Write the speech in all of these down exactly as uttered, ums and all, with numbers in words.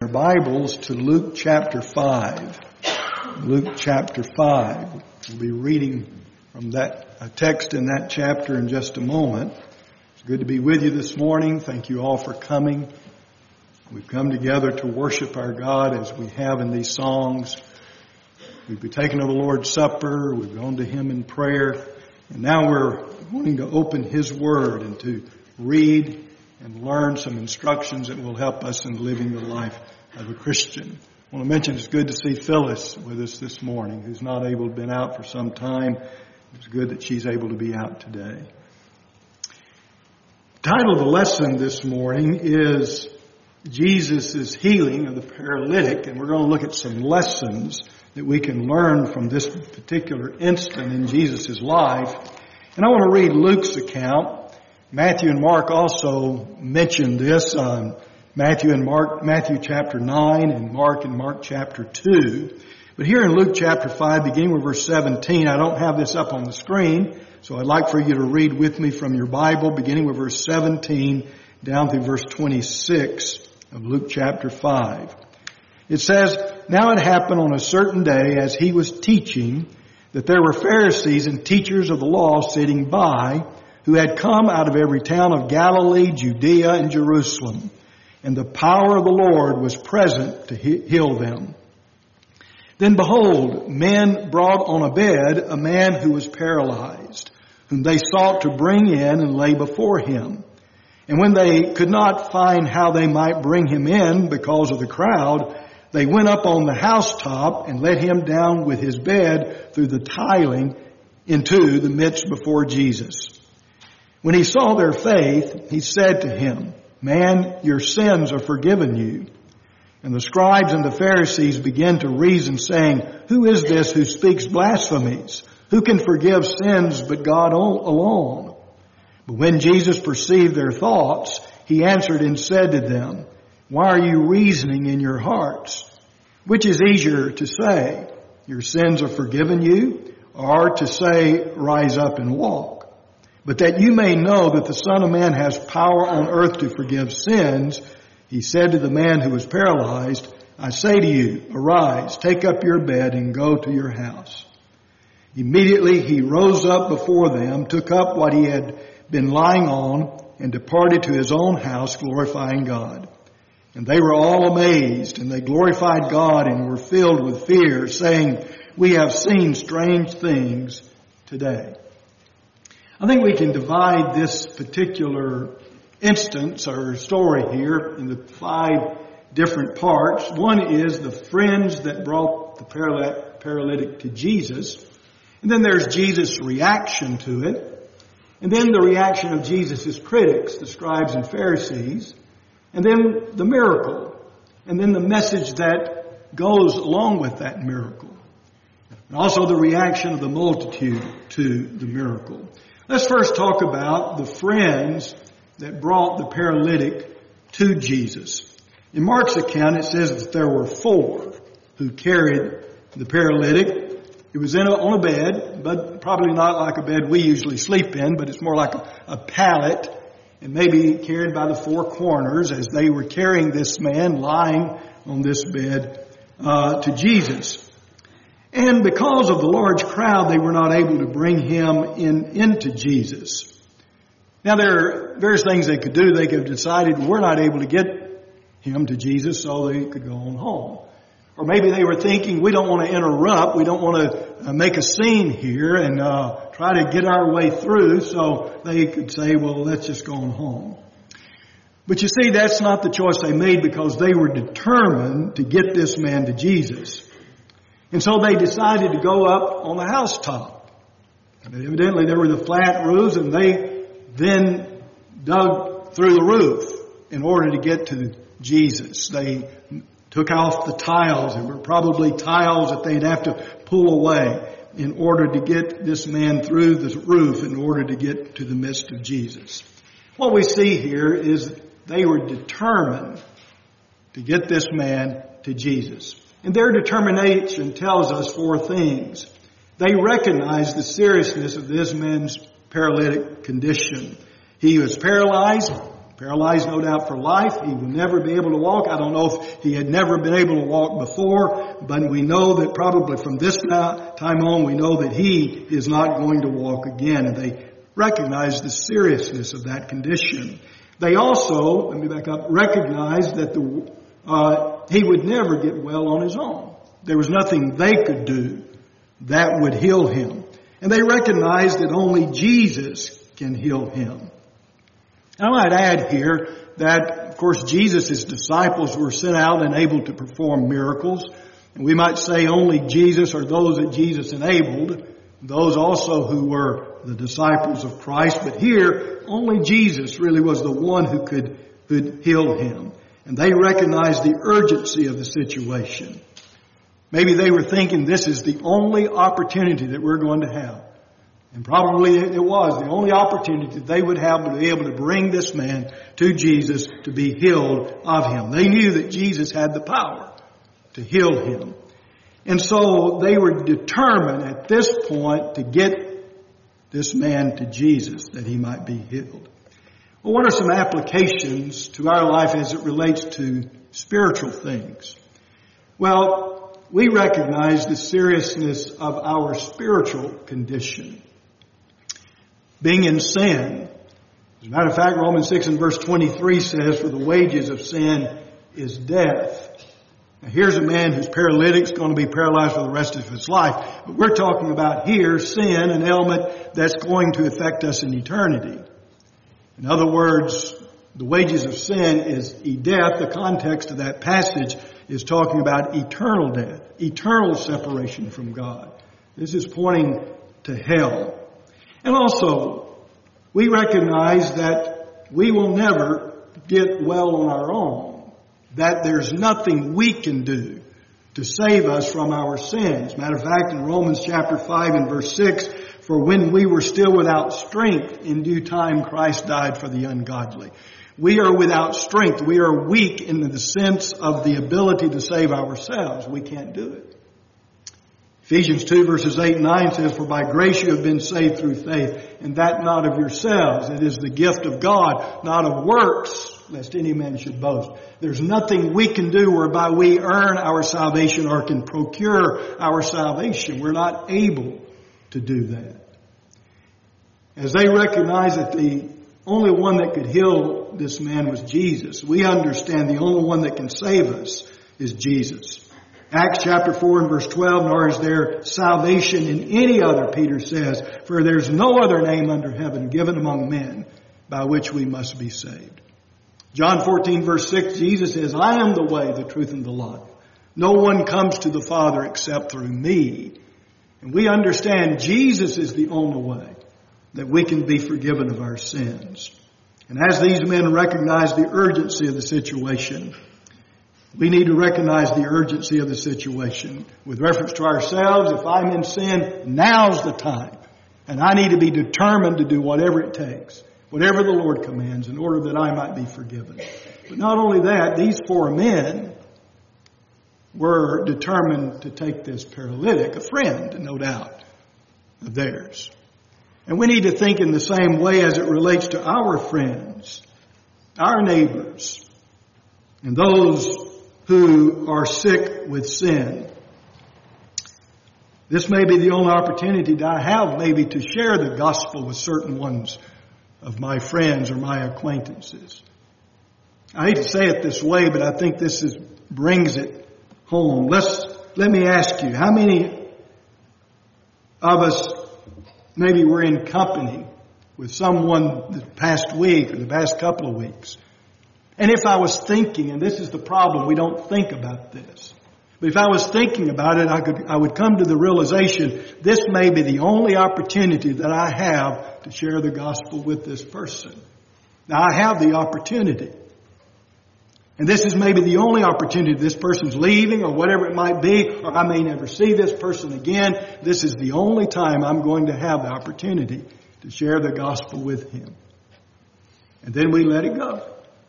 Bibles to Luke chapter five. Luke chapter five. We'll be reading from that text in that chapter in just a moment. It's good to be with you this morning. Thank you all for coming. We've come together to worship our God as we have in these songs. We've taken of the Lord's Supper. We've gone to Him in prayer. And now we're wanting to open His Word and to read and learn some instructions that will help us in living the life of a Christian. I want to mention it's good to see Phyllis with us this morning, who's not able to have been out for some time. It's good that she's able to be out today. The title of the lesson this morning is Jesus' healing of the paralytic, and we're going to look at some lessons that we can learn from this particular instant in Jesus' life. And I want to read Luke's account. Matthew and Mark also mentioned this. Um, Matthew and Mark, Matthew chapter nine and Mark and Mark chapter two. But here in Luke chapter five, beginning with verse seventeen, I don't have this up on the screen, so I'd like for you to read with me from your Bible, beginning with verse seventeen down through verse twenty-six of Luke chapter five. It says, "Now it happened on a certain day as he was teaching that there were Pharisees and teachers of the law sitting by, who had come out of every town of Galilee, Judea, and Jerusalem. And the power of the Lord was present to heal them. Then behold, men brought on a bed a man who was paralyzed, whom they sought to bring in and lay before him. And when they could not find how they might bring him in because of the crowd, they went up on the housetop and let him down with his bed through the tiling into the midst before Jesus. When he saw their faith, he said to him, 'Man, your sins are forgiven you.' And the scribes and the Pharisees began to reason, saying, 'Who is this who speaks blasphemies? Who can forgive sins but God alone?' But when Jesus perceived their thoughts, he answered and said to them, 'Why are you reasoning in your hearts? Which is easier to say, your sins are forgiven you, or to say, rise up and walk? But that you may know that the Son of Man has power on earth to forgive sins,' he said to the man who was paralyzed, 'I say to you, arise, take up your bed and go to your house.' Immediately he rose up before them, took up what he had been lying on, and departed to his own house, glorifying God. And they were all amazed, and they glorified God and were filled with fear, saying, 'We have seen strange things today.'" I think we can divide this particular instance or story here into five different parts. One is the friends that brought the paralytic to Jesus. And then there's Jesus' reaction to it. And then the reaction of Jesus' critics, the scribes and Pharisees. And then the miracle. And then the message that goes along with that miracle. And also the reaction of the multitude to the miracle. Let's first talk about the friends that brought the paralytic to Jesus. In Mark's account, it says that there were four who carried the paralytic. It was in a, on a bed, but probably not like a bed we usually sleep in, but it's more like a, a pallet, and maybe carried by the four corners as they were carrying this man lying on this bed uh, to Jesus. And because of the large crowd, they were not able to bring him in into Jesus. Now, there are various things they could do. They could have decided we're not able to get him to Jesus, so they could go on home. Or maybe they were thinking, we don't want to interrupt. We don't want to uh, make a scene here and uh, try to get our way through. So they could say, well, let's just go on home. But you see, that's not the choice they made, because they were determined to get this man to Jesus. And so they decided to go up on the housetop. And evidently there were the flat roofs, and they then dug through the roof in order to get to Jesus. They took off the tiles. There were probably tiles that they'd have to pull away in order to get this man through the roof in order to get to the midst of Jesus. What we see here is they were determined to get this man to Jesus. And their determination tells us four things. They recognized the seriousness of this man's paralytic condition. He was paralyzed, paralyzed no doubt for life. He will never be able to walk. I don't know if he had never been able to walk before, but we know that probably from this time on, we know that he is not going to walk again. And they recognized the seriousness of that condition. They also, let me back up, recognized that the, uh, he would never get well on his own. There was nothing they could do that would heal him. And they recognized that only Jesus can heal him. I might add here that, of course, Jesus' disciples were sent out and able to perform miracles. And we might say only Jesus or those that Jesus enabled, those also who were the disciples of Christ. But here, only Jesus really was the one who could, could heal him. And they recognized the urgency of the situation. Maybe they were thinking this is the only opportunity that we're going to have. And probably it was the only opportunity they would have to be able to bring this man to Jesus to be healed of him. They knew that Jesus had the power to heal him. And so they were determined at this point to get this man to Jesus that he might be healed. Well, what are some applications to our life as it relates to spiritual things? Well, we recognize the seriousness of our spiritual condition. Being in sin. As a matter of fact, Romans six and verse twenty-three says, for the wages of sin is death. Now here's a man who's paralytic, is going to be paralyzed for the rest of his life. But we're talking about here sin, an ailment that's going to affect us in eternity. In other words, the wages of sin is death. The context of that passage is talking about eternal death, eternal separation from God. This is pointing to hell. And also, we recognize that we will never get well on our own, that there's nothing we can do to save us from our sins. Matter of fact, in Romans chapter five and verse six, for when we were still without strength, in due time Christ died for the ungodly. We are without strength. We are weak in the sense of the ability to save ourselves. We can't do it. Ephesians two verses eight and nine says, for by grace you have been saved through faith, and that not of yourselves. It is the gift of God, not of works, lest any man should boast. There's nothing we can do whereby we earn our salvation or can procure our salvation. We're not able to do that. As they recognize that the only one that could heal this man was Jesus, we understand the only one that can save us is Jesus. Acts chapter four and verse twelve, nor is there salvation in any other, Peter says, for there's no other name under heaven given among men by which we must be saved. John fourteen verse six, Jesus says, I am the way, the truth, and the life. No one comes to the Father except through me. And we understand Jesus is the only way that we can be forgiven of our sins. And as these men recognize the urgency of the situation, we need to recognize the urgency of the situation. With reference to ourselves, if I'm in sin, now's the time. And I need to be determined to do whatever it takes, whatever the Lord commands, in order that I might be forgiven. But not only that, these four men were determined to take this paralytic, a friend, no doubt, of theirs. And we need to think in the same way as it relates to our friends, our neighbors, and those who are sick with sin. This may be the only opportunity that I have maybe to share the gospel with certain ones of my friends or my acquaintances. I hate to say it this way, but I think this is, brings it home. Let's, let me ask you, how many of us maybe were in company with someone the past week or the past couple of weeks? And if I was thinking, and this is the problem, we don't think about this. But if I was thinking about it, I could, I would come to the realization, this may be the only opportunity that I have to share the gospel with this person. Now I have the opportunity. And this is maybe the only opportunity. This person's leaving or whatever it might be, or I may never see this person again. This is the only time I'm going to have the opportunity to share the gospel with him. And then we let it go.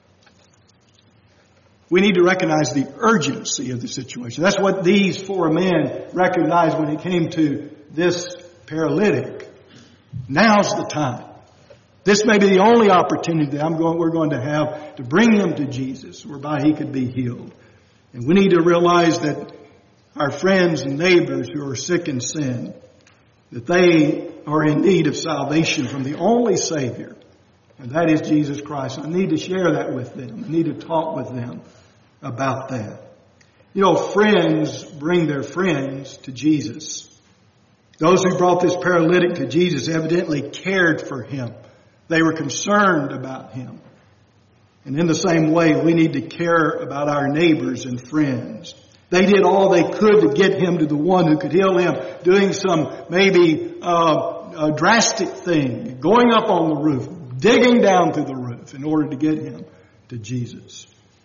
We need to recognize the urgency of the situation. That's what these four men recognized when it came to this paralytic. Now's the time. This may be the only opportunity that I'm going, we're going to have to bring him to Jesus, whereby he could be healed. And we need to realize that our friends and neighbors who are sick in sin, that they are in need of salvation from the only Savior, and that is Jesus Christ. I need to share that with them. I need to talk with them about that. You know, friends bring their friends to Jesus. Those who brought this paralytic to Jesus evidently cared for him. They were concerned about him. And in the same way, we need to care about our neighbors and friends. They did all they could to get him to the one who could heal him, doing some maybe uh, a drastic thing, going up on the roof, digging down through the roof in order to get him to Jesus.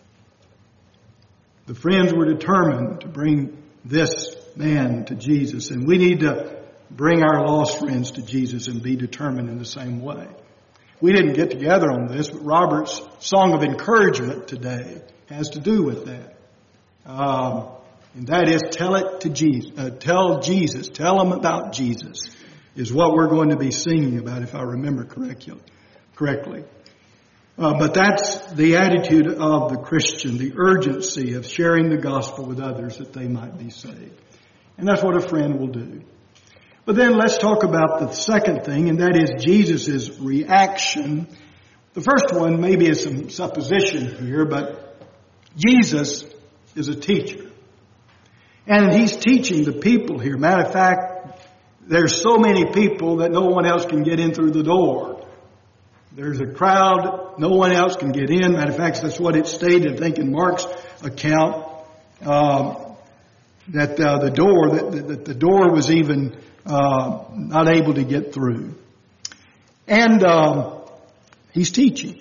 The friends were determined to bring this man to Jesus, and we need to bring our lost friends to Jesus and be determined in the same way. We didn't get together on this, but Robert's song of encouragement today has to do with that. Um, and that is, tell it to Jesus. Uh, tell Jesus. Tell them about Jesus is what we're going to be singing about, if I remember correctly. correctly. Uh, but that's the attitude of the Christian, the urgency of sharing the gospel with others that they might be saved. And that's what a friend will do. But then let's talk about the second thing, and that is Jesus' reaction. The first one maybe is some supposition here, but Jesus is a teacher. And he's teaching the people here. Matter of fact, there's so many people that no one else can get in through the door. There's a crowd, no one else can get in. Matter of fact, that's what it stated, I think, in Mark's account, um, that uh, the door, that, that the door was even uh, not able to get through. And um, he's teaching.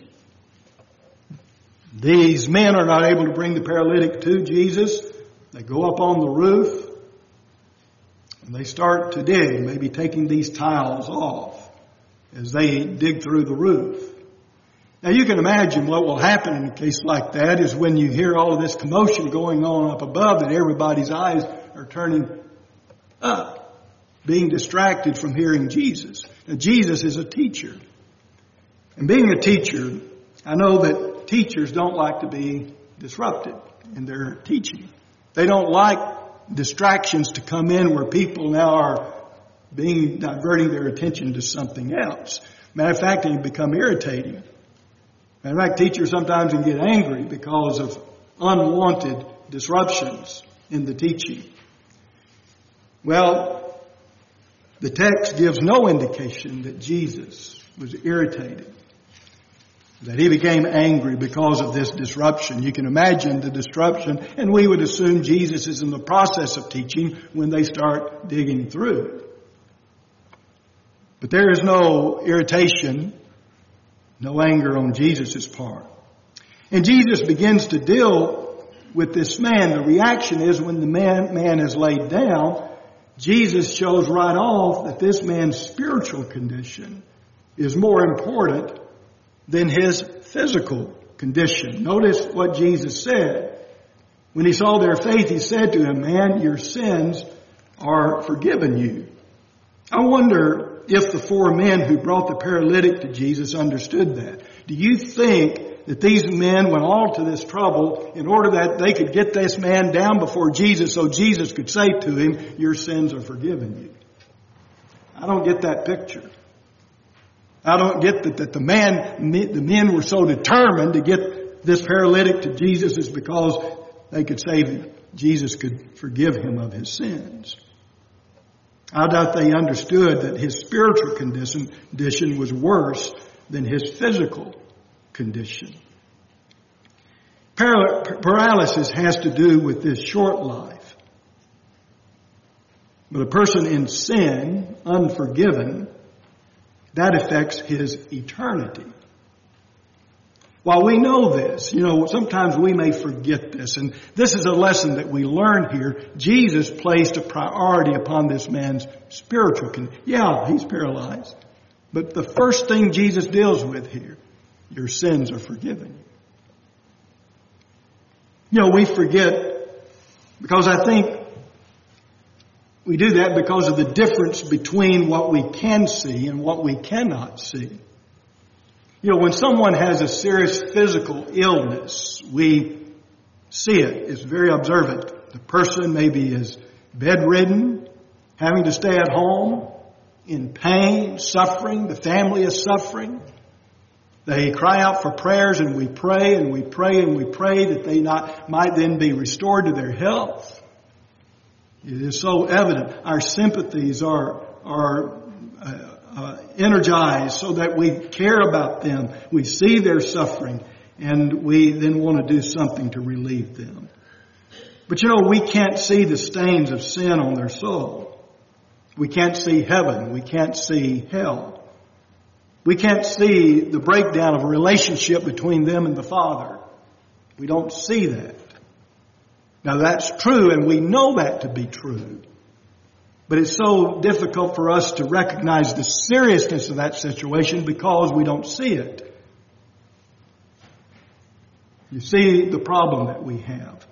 These men are not able to bring the paralytic to Jesus. They go up on the roof and they start to dig, maybe taking these tiles off as they dig through the roof. Now you can imagine what will happen in a case like that is when you hear all of this commotion going on up above, that everybody's eyes are turning up, being distracted from hearing Jesus. Now Jesus is a teacher. And being a teacher, I know that teachers don't like to be disrupted in their teaching. They don't like distractions to come in where people now are being diverting their attention to something else. Matter of fact, it can become irritating. Matter of fact, teachers sometimes can get angry because of unwanted disruptions in the teaching. Well, the text gives no indication that Jesus was irritated, that he became angry because of this disruption. You can imagine the disruption, and we would assume Jesus is in the process of teaching when they start digging through. But there is no irritation, no anger on Jesus' part. And Jesus begins to deal with this man. The reaction is when the man, man is laid down, Jesus shows right off that this man's spiritual condition is more important than his physical condition. Notice what Jesus said. When he saw their faith, he said to him, "Man, your sins are forgiven you." I wonder if the four men who brought the paralytic to Jesus understood that. Do you think that these men went all to this trouble in order that they could get this man down before Jesus so Jesus could say to him, "Your sins are forgiven you"? I don't get that picture. I don't get that, that the man, the men were so determined to get this paralytic to Jesus is because they could say Jesus could forgive him of his sins. I doubt they understood that his spiritual condition, condition was worse than his physical condition. Paral- paralysis has to do with this short life. But a person in sin, unforgiven, that affects his eternity. While we know this, you know, sometimes we may forget this, and this is a lesson that we learn here. Jesus placed a priority upon this man's spiritual condition. Yeah, he's paralyzed. But the first thing Jesus deals with here, your sins are forgiven. You know, we forget, because I think we do that because of the difference between what we can see and what we cannot see. You know, when someone has a serious physical illness, we see it. It's very observant. The person maybe is bedridden, having to stay at home, in pain, suffering. The family is suffering. They cry out for prayers, and we pray and we pray and we pray that they not might then be restored to their health. It is so evident. Our sympathies are are uh, uh, energized so that we care about them. We see their suffering, and we then want to do something to relieve them. But you know, we can't see the stains of sin on their soul. We can't see heaven. We can't see hell. We can't see the breakdown of a relationship between them and the Father. We don't see that. Now that's true, and we know that to be true. But it's so difficult for us to recognize the seriousness of that situation because we don't see it. You see the problem that we have.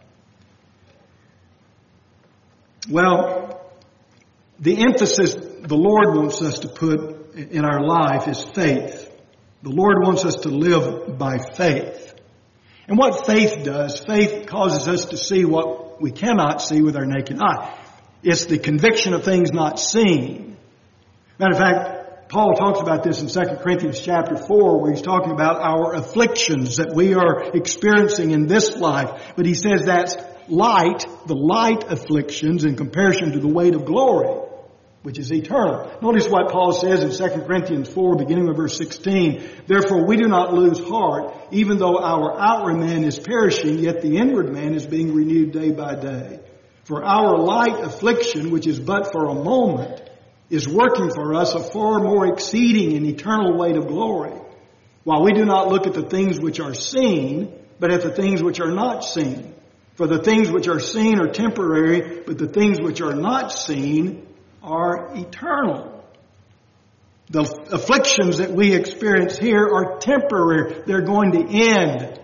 Well, the emphasis the Lord wants us to put in our life is faith. The Lord wants us to live by faith. And what faith does, faith causes us to see what we cannot see with our naked eye. It's the conviction of things not seen. Matter of fact, Paul talks about this in Second Corinthians chapter four, where he's talking about our afflictions that we are experiencing in this life. But he says that's light, the light afflictions in comparison to the weight of glory, which is eternal. Notice what Paul says in Second Corinthians four, beginning with verse sixteen. Therefore we do not lose heart, even though our outward man is perishing, yet the inward man is being renewed day by day. For our light affliction, which is but for a moment, is working for us a far more exceeding and eternal weight of glory. While we do not look at the things which are seen, but at the things which are not seen. For the things which are seen are temporary, but the things which are not seen are eternal. The afflictions that we experience here are temporary. They're going to end.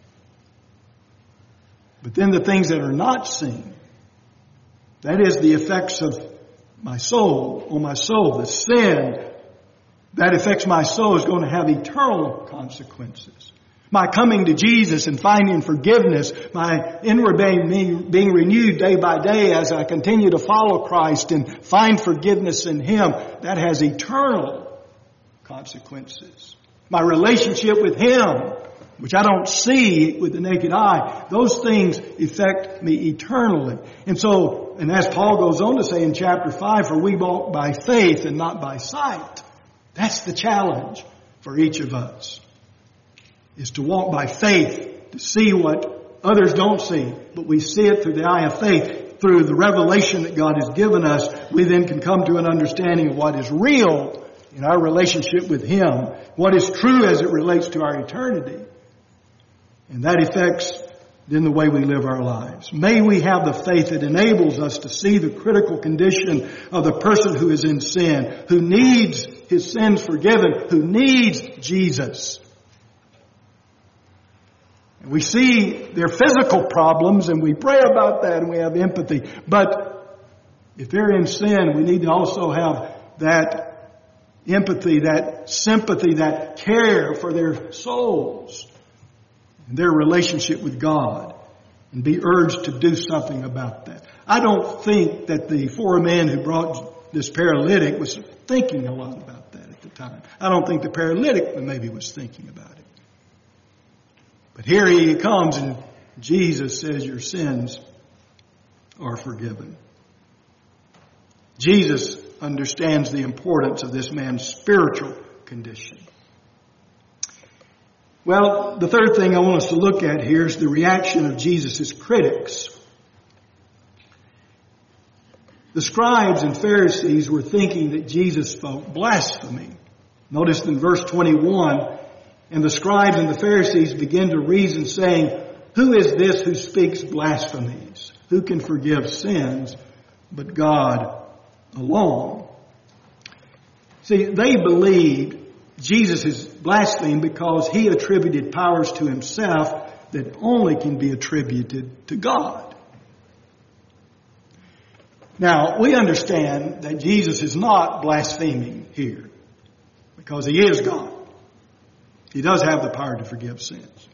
But then the things that are not seen, that is the effects of my soul, on my soul, the sin that affects my soul is going to have eternal consequences. My coming to Jesus and finding forgiveness, my inward being being renewed day by day as I continue to follow Christ and find forgiveness in Him, that has eternal consequences. My relationship with Him, which I don't see with the naked eye, those things affect me eternally. And so, and as Paul goes on to say in chapter five, for we walk by faith and not by sight. That's the challenge for each of us, is to walk by faith, to see what others don't see, but we see it through the eye of faith. Through the revelation that God has given us, we then can come to an understanding of what is real in our relationship with Him, what is true as it relates to our eternity. And that affects then the way we live our lives. May we have the faith that enables us to see the critical condition of the person who is in sin, who needs his sins forgiven, who needs Jesus. And we see their physical problems and we pray about that and we have empathy. But if they're in sin, we need to also have that empathy, that sympathy, that care for their souls and their relationship with God, and be urged to do something about that. I don't think that the four men who brought this paralytic was thinking a lot about that at the time. I don't think the paralytic maybe was thinking about it. But here he comes and Jesus says, your sins are forgiven. Jesus understands the importance of this man's spiritual condition. Well, the third thing I want us to look at here is the reaction of Jesus' critics. The scribes and Pharisees were thinking that Jesus spoke blasphemy. Notice in verse twenty-one, and the scribes and the Pharisees begin to reason, saying, who is this who speaks blasphemies? Who can forgive sins but God alone? See, they believed Jesus is blasphemed because he attributed powers to himself that only can be attributed to God. Now, we understand that Jesus is not blaspheming here because he is God. He does have the power to forgive sins.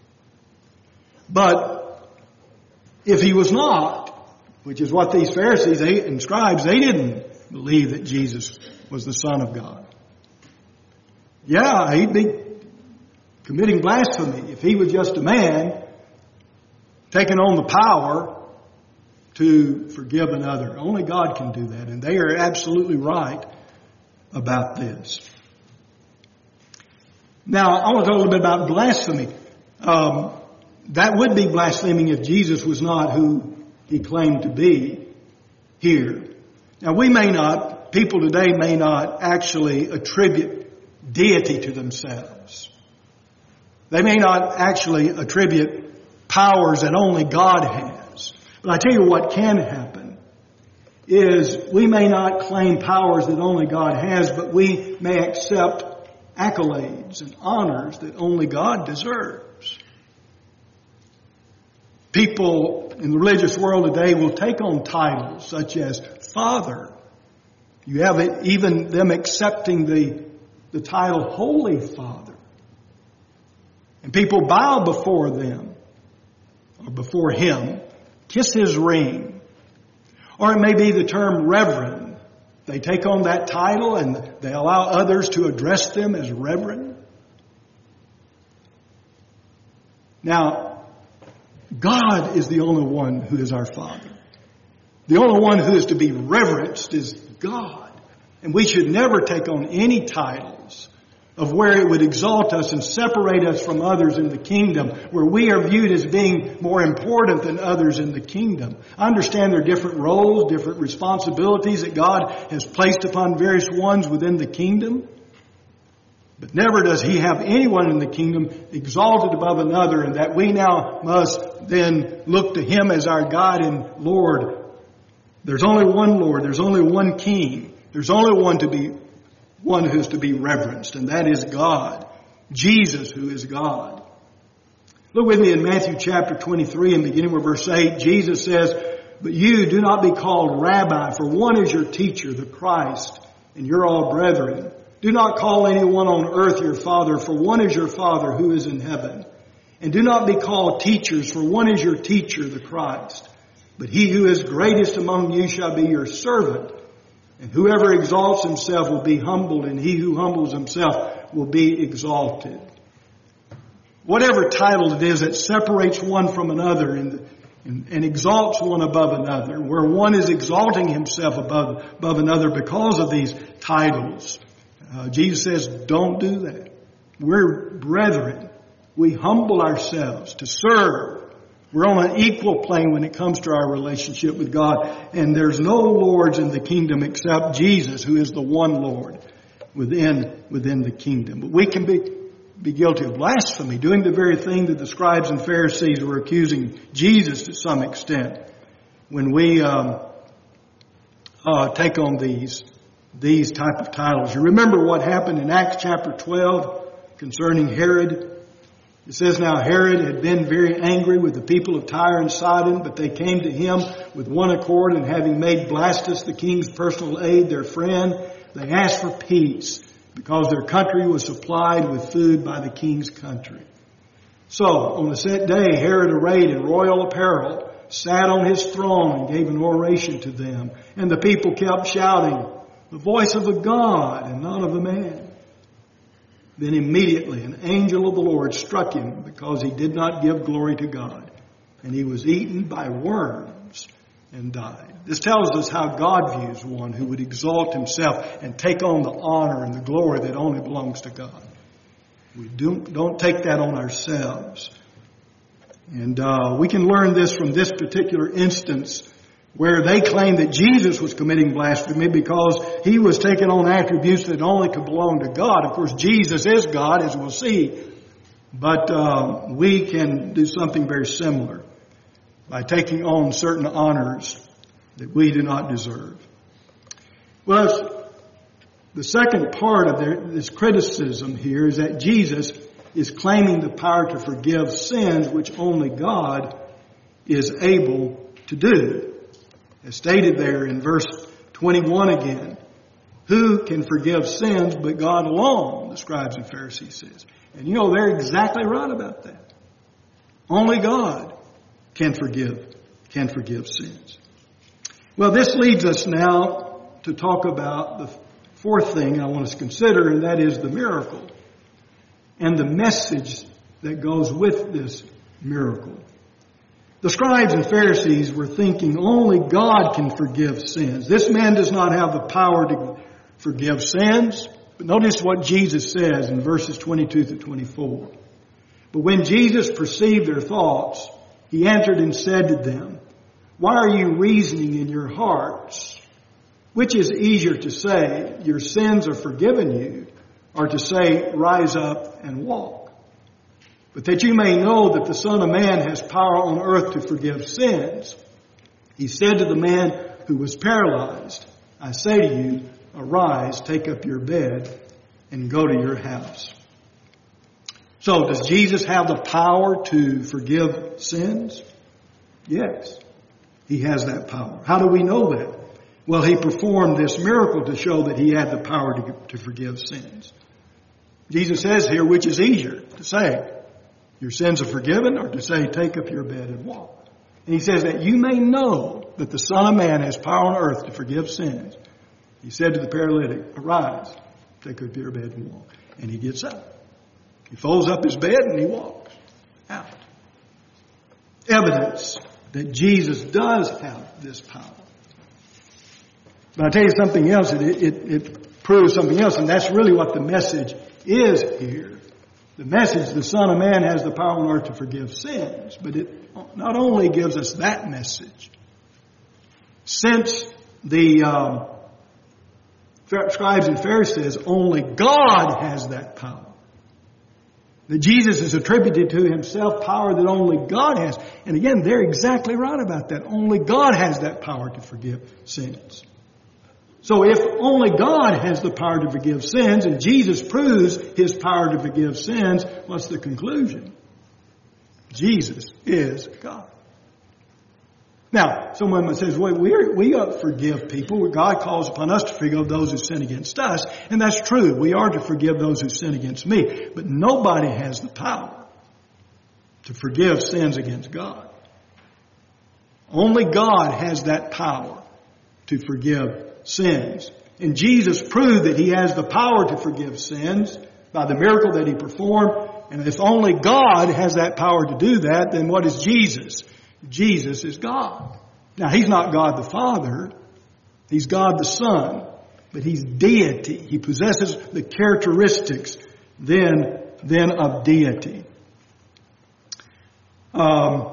But if he was not, which is what these Pharisees and scribes, they didn't believe that Jesus was the Son of God. Yeah, he'd be committing blasphemy if he was just a man taking on the power to forgive another. Only God can do that, and they are absolutely right about this. Now, I want to talk a little bit about blasphemy. Um, that would be blaspheming if Jesus was not who he claimed to be here. Now, we may not, people today may not actually attribute deity to themselves. They may not actually attribute powers that only God has. But I tell you what can happen is we may not claim powers that only God has, but we may accept accolades and honors that only God deserves. People in the religious world today will take on titles such as Father. You have it, even them accepting the, the title Holy Father. And people bow before them, or before Him, kiss His ring. Or it may be the term Reverend. They take on that title and they allow others to address them as Reverend. Now, God is the only one who is our Father. The only one who is to be reverenced is God. And we should never take on any titles of where it would exalt us and separate us from others in the kingdom, where we are viewed as being more important than others in the kingdom. I understand there are different roles, different responsibilities that God has placed upon various ones within the kingdom. But never does He have anyone in the kingdom exalted above another, and that we now must then look to Him as our God and Lord. There's only one Lord. There's only one King. There's only one to be one who is to be reverenced, and that is God. Jesus, who is God. Look with me in Matthew chapter twenty-three and beginning with verse eight. Jesus says, "But you do not be called Rabbi, for one is your teacher, the Christ, and you're all brethren. Do not call anyone on earth your father, for one is your Father who is in heaven. And do not be called teachers, for one is your teacher, the Christ. But he who is greatest among you shall be your servant. And whoever exalts himself will be humbled, and he who humbles himself will be exalted." Whatever title it is that separates one from another and, and, and exalts one above another, where one is exalting himself above, above another because of these titles. Uh, Jesus says, don't do that. We're brethren. We humble ourselves to serve. We're on an equal plane when it comes to our relationship with God. And there's no lords in the kingdom except Jesus, who is the one Lord within, within the kingdom. But we can be, be guilty of blasphemy, doing the very thing that the scribes and Pharisees were accusing Jesus to some extent when we um, uh, take on these, these type of titles. You remember what happened in Acts chapter twelve concerning Herod? It says, "Now Herod had been very angry with the people of Tyre and Sidon, but they came to him with one accord, and having made Blastus, the king's personal aide, their friend, they asked for peace, because their country was supplied with food by the king's country. So, on a set day, Herod, arrayed in royal apparel, sat on his throne and gave an oration to them. And the people kept shouting, 'The voice of a God and not of a man.' Then immediately an angel of the Lord struck him because he did not give glory to God. And he was eaten by worms and died." This tells us how God views one who would exalt himself and take on the honor and the glory that only belongs to God. We don't, don't take that on ourselves. And uh, we can learn this from this particular instance where they claimed that Jesus was committing blasphemy because he was taking on attributes that only could belong to God. Of course, Jesus is God, as we'll see. But uh, we can do something very similar by taking on certain honors that we do not deserve. Well, the second part of their, this criticism here is that Jesus is claiming the power to forgive sins which only God is able to do. As stated there in verse twenty-one again, Who can forgive sins but God alone, the scribes and Pharisees says. And you know, they're exactly right about that. Only God can forgive, can forgive sins. Well, this leads us now to talk about the fourth thing I want us to consider, and that is the miracle and the message that goes with this miracle. The scribes and Pharisees were thinking only God can forgive sins. This man does not have the power to forgive sins. But notice what Jesus says in verses twenty-two through twenty-four. But when Jesus perceived their thoughts, he answered and said to them, why are you reasoning in your hearts? Which is easier to say, your sins are forgiven you, or to say, rise up and walk? But that you may know that the Son of Man has power on earth to forgive sins, he said to the man who was paralyzed, I say to you, arise, take up your bed, and go to your house. So, does Jesus have the power to forgive sins? Yes, he has that power. How do we know that? Well, he performed this miracle to show that he had the power to, to forgive sins. Jesus says here, which is easier to say, your sins are forgiven, or to say, take up your bed and walk. And he says that you may know that the Son of Man has power on earth to forgive sins. He said to the paralytic, arise, take up your bed and walk. And he gets up. He folds up his bed and he walks out. Evidence that Jesus does have this power. But I'll tell you something else. It, it, it proves something else, and that's really what the message is here. The message, the Son of Man has the power on earth to forgive sins. But it not only gives us that message. Since the um, scribes and Pharisees, only God has that power. That Jesus is attributed to himself power that only God has. And again, they're exactly right about that. Only God has that power to forgive sins. So if only God has the power to forgive sins, and Jesus proves his power to forgive sins, what's the conclusion? Jesus is God. Now, someone says, well, we're, we forgive people. God calls upon us to forgive those who sin against us. And that's true. We are to forgive those who sin against me. But nobody has the power to forgive sins against God. Only God has that power to forgive sins. And Jesus proved that he has the power to forgive sins by the miracle that he performed. And if only God has that power to do that, then what is Jesus? Jesus is God. Now, he's not God the Father. He's God the Son. But he's deity. He possesses the characteristics then, then of deity. Um,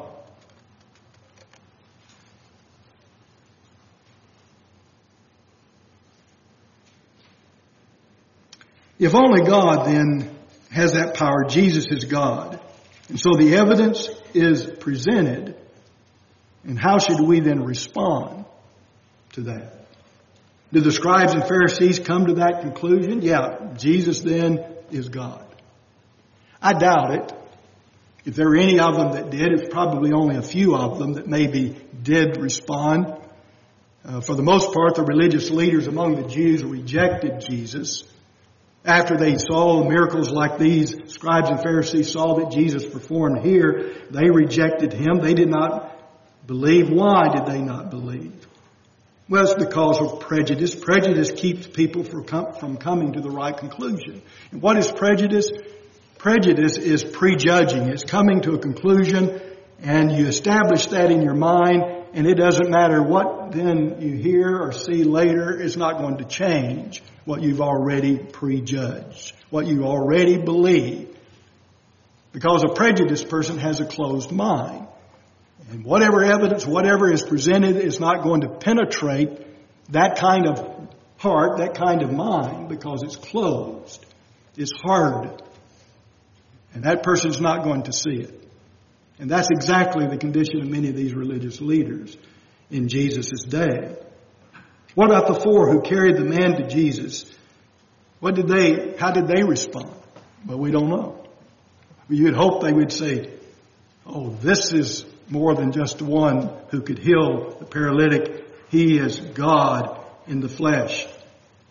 if only God then has that power, Jesus is God. And so the evidence is presented. And how should we then respond to that? Did the scribes and Pharisees come to that conclusion? Yeah, Jesus then is God. I doubt it. If there were any of them that did, it's probably only a few of them that maybe did respond. Uh, for the most part, the religious leaders among the Jews rejected Jesus. After they saw miracles like these, scribes and Pharisees saw that Jesus performed here, they rejected him. They did not believe. Why did they not believe? Well, it's because of prejudice. Prejudice keeps people from, com- from coming to the right conclusion. And what is prejudice? Prejudice is prejudging. It's coming to a conclusion, and you establish that in your mind, and it doesn't matter what then you hear or see later. It's not going to change what you've already prejudged, what you already believe. Because a prejudiced person has a closed mind. And whatever evidence, whatever is presented is not going to penetrate that kind of heart, that kind of mind, because it's closed. It's hard. And that person's not going to see it. And that's exactly the condition of many of these religious leaders in Jesus' day. What about the four who carried the man to Jesus? What did they, how did they respond? Well, we don't know. You'd hope they would say, oh, this is more than just one who could heal the paralytic. He is God in the flesh.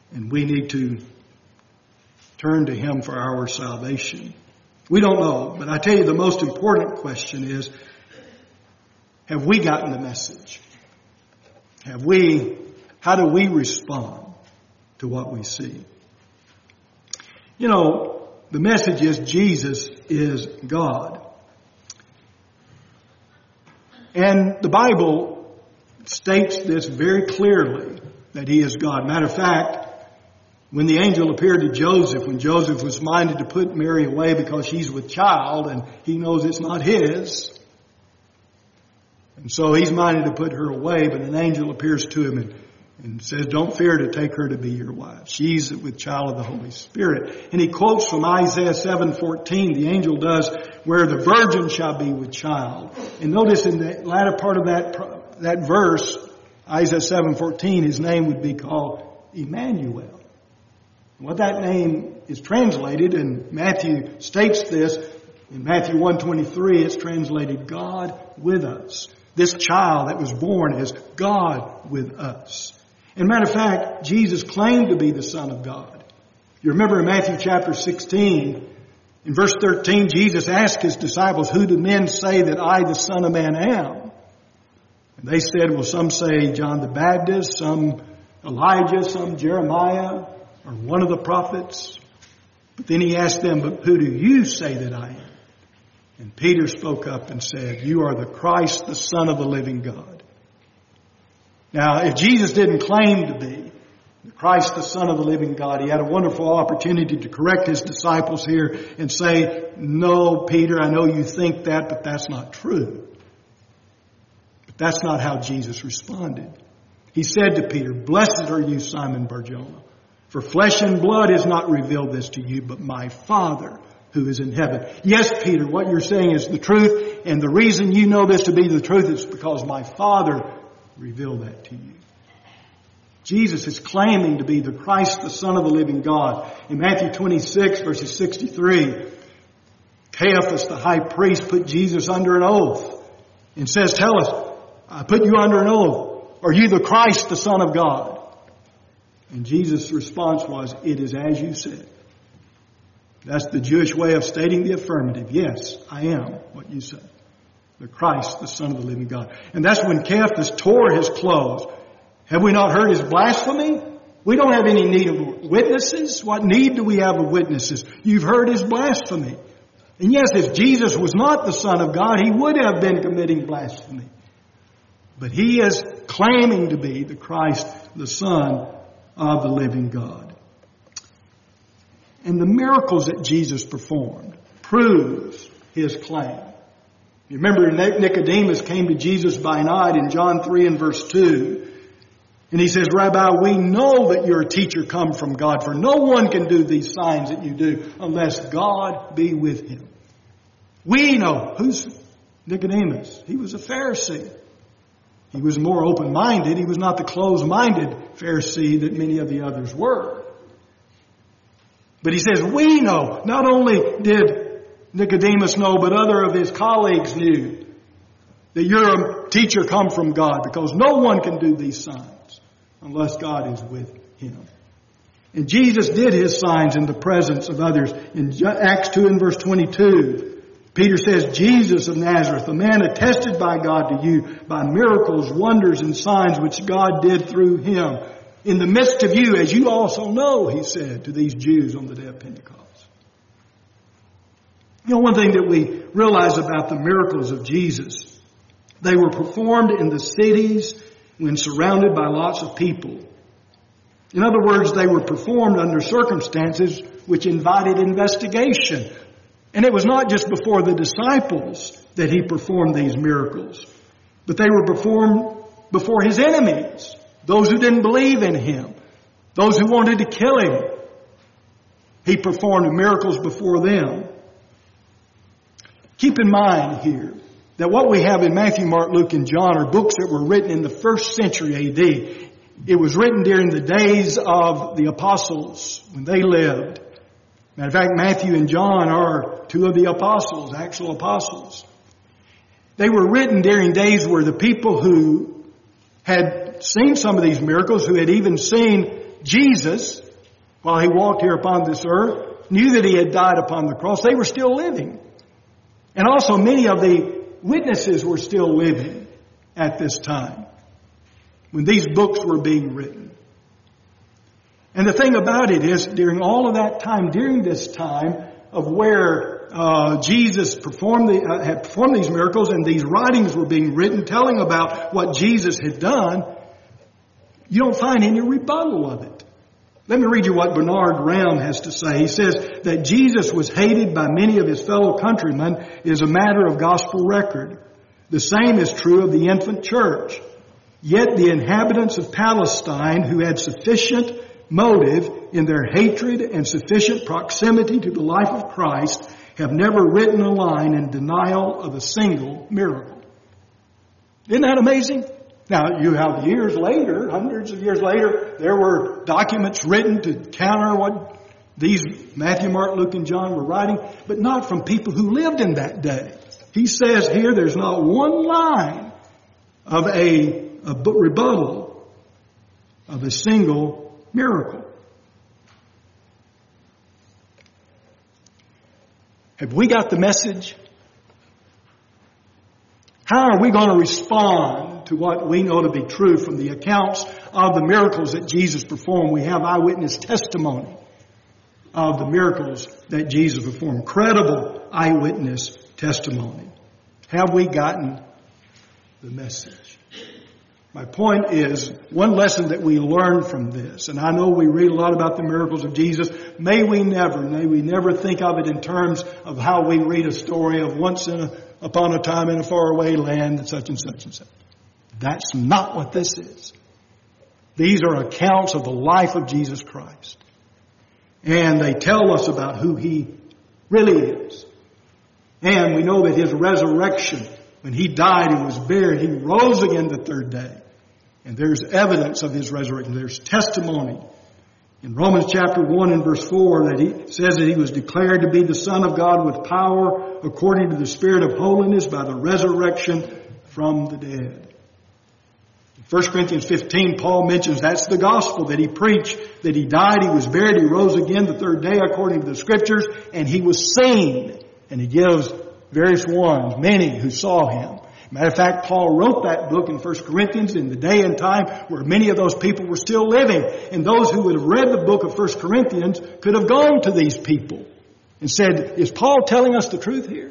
And we need to turn to Him for our salvation. We don't know, but I tell you the most important question is, have we gotten the message? Have we, how do we respond to what we see? You know, the message is Jesus is God. And the Bible states this very clearly, that He is God. Matter of fact, when the angel appeared to Joseph, when Joseph was minded to put Mary away because she's with child and he knows it's not his, and so he's minded to put her away, but an angel appears to him and, and says, don't fear to take her to be your wife. She's with child of the Holy Spirit. And he quotes from Isaiah seven fourteen, the angel does, where the virgin shall be with child. And notice in the latter part of that, that verse, Isaiah seven fourteen, his name would be called Emmanuel. What that name is translated, and Matthew states this, in Matthew one twenty-three, it's translated God with us. This child that was born is God with us. And matter of fact, Jesus claimed to be the Son of God. You remember in Matthew chapter sixteen, in verse thirteen, Jesus asked His disciples, who do men say that I, the Son of Man, am? And they said, well, some say John the Baptist, some Elijah, some Jeremiah, or one of the prophets. But then He asked them, but who do you say that I am? And Peter spoke up and said, you are the Christ, the Son of the living God. Now, if Jesus didn't claim to be the Christ, the Son of the living God, He had a wonderful opportunity to correct His disciples here and say, no, Peter, I know you think that, but that's not true. But that's not how Jesus responded. He said to Peter, blessed are you, Simon Bar-Jonah. For flesh and blood has not revealed this to you, but my Father who is in heaven. Yes, Peter, what you're saying is the truth, and the reason you know this to be the truth is because my Father revealed that to you. Jesus is claiming to be the Christ, the Son of the living God. In Matthew twenty-six, verses sixty-three, Caiaphas, the high priest, put Jesus under an oath and says, tell us, I put you under an oath. Are you the Christ, the Son of God? And Jesus' response was, it is as you said. That's the Jewish way of stating the affirmative. Yes, I am what you said. The Christ, the Son of the living God. And that's when Caiaphas tore his clothes. Have we not heard his blasphemy? We don't have any need of witnesses. What need do we have of witnesses? You've heard his blasphemy. And yes, if Jesus was not the Son of God, He would have been committing blasphemy. But He is claiming to be the Christ, the Son of the living God. And the miracles that Jesus performed proves His claim. You remember Nicodemus came to Jesus by night in John three and verse two. And he says, Rabbi, we know that you're a teacher come from God, for no one can do these signs that you do unless God be with him. We know. Who's Nicodemus? He was a Pharisee. He was more open-minded. He was not the closed-minded Pharisee that many of the others were. But he says, we know. Not only did Nicodemus know, but other of his colleagues knew that you're a teacher come from God, because no one can do these signs unless God is with him. And Jesus did His signs in the presence of others. In Acts two and verse twenty-two, Peter says, Jesus of Nazareth, a man attested by God to you by miracles, wonders, and signs which God did through Him in the midst of you, as you also know, He said to these Jews on the day of Pentecost. You know, one thing that we realize about the miracles of Jesus, they were performed in the cities when surrounded by lots of people. In other words, they were performed under circumstances which invited investigation. And it was not just before the disciples that He performed these miracles, but they were performed before His enemies, those who didn't believe in Him, those who wanted to kill Him. He performed miracles before them. Keep in mind here that what we have in Matthew, Mark, Luke, and John are books that were written in the first century A D. It was written during the days of the apostles when they lived. Matter of fact, Matthew and John are two of the apostles, actual apostles. They were written during days where the people who had seen some of these miracles, who had even seen Jesus, while He walked here upon this earth, knew that He had died upon the cross. They were still living. And also many of the witnesses were still living at this time when these books were being written. And the thing about it is, during all of that time, during this time of where uh, Jesus performed the, uh, had performed these miracles and these writings were being written telling about what Jesus had done, you don't find any rebuttal of it. Let me read you what Bernard Ramm has to say. He says that Jesus was hated by many of His fellow countrymen is a matter of gospel record. The same is true of the infant church. Yet the inhabitants of Palestine, who had sufficient motive in their hatred and sufficient proximity to the life of Christ, have never written a line in denial of a single miracle. Isn't that amazing? Now, you have years later, hundreds of years later, there were documents written to counter what these Matthew, Mark, Luke, and John were writing, but not from people who lived in that day. He says here there's not one line of a, a rebuttal of a single miracle. Have we got the message? How are we going to respond to what we know to be true from the accounts of the miracles that Jesus performed? We have eyewitness testimony of the miracles that Jesus performed. Credible eyewitness testimony. Have we gotten the message? My point is, one lesson that we learn from this, and I know we read a lot about the miracles of Jesus, may we never, may we never think of it in terms of how we read a story of once in a, upon a time in a faraway land, and such and such and such. That's not what this is. These are accounts of the life of Jesus Christ. And they tell us about who He really is. And we know that His resurrection, when He died and was buried, He rose again the third day. And there's evidence of His resurrection. There's testimony in Romans chapter one and verse four that He says that He was declared to be the Son of God with power according to the Spirit of holiness by the resurrection from the dead. In First Corinthians fifteen, Paul mentions that's the gospel that he preached, that He died, He was buried, He rose again the third day according to the Scriptures, and He was seen. And he gives various ones, many who saw Him. Matter of fact, Paul wrote that book in First Corinthians in the day and time where many of those people were still living. And those who would have read the book of First Corinthians could have gone to these people and said, is Paul telling us the truth here?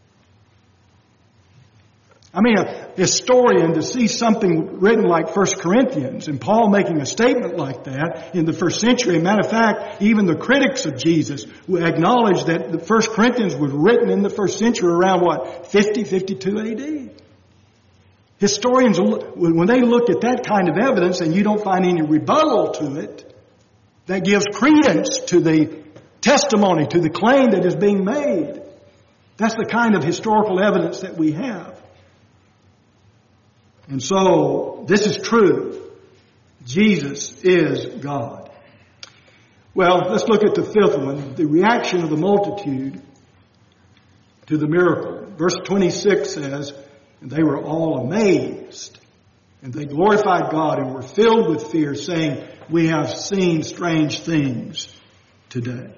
I mean, a historian, to see something written like First Corinthians and Paul making a statement like that in the first century. Matter of fact, even the critics of Jesus acknowledge that the First Corinthians was written in the first century around what, fifty, fifty-two A D. Historians, when they look at that kind of evidence and you don't find any rebuttal to it, that gives credence to the testimony, to the claim that is being made. That's the kind of historical evidence that we have. And so, this is true. Jesus is God. Well, let's look at the fifth one, the reaction of the multitude to the miracle. Verse twenty-six says, and they were all amazed, and they glorified God and were filled with fear, saying, we have seen strange things today.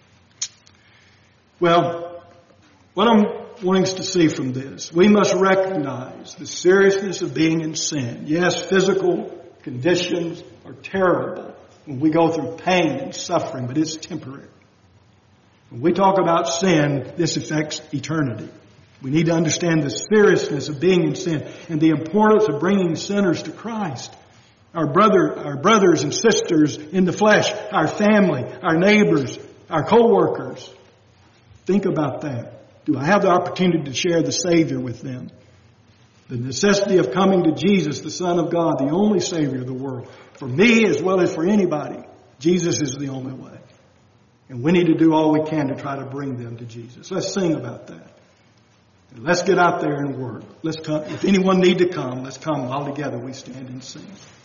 Well, what I'm wanting us to see from this, we must recognize the seriousness of being in sin. Yes, physical conditions are terrible when we go through pain and suffering, but it's temporary. When we talk about sin, this affects eternity. We need to understand the seriousness of being in sin and the importance of bringing sinners to Christ. Our brother, our brothers and sisters in the flesh, our family, our neighbors, our co-workers. Think about that. Do I have the opportunity to share the Savior with them? The necessity of coming to Jesus, the Son of God, the only Savior of the world. For me as well as for anybody, Jesus is the only way. And we need to do all we can to try to bring them to Jesus. Let's sing about that. And let's get out there and work. Let's come. If anyone need to come, let's come while together we stand and sing.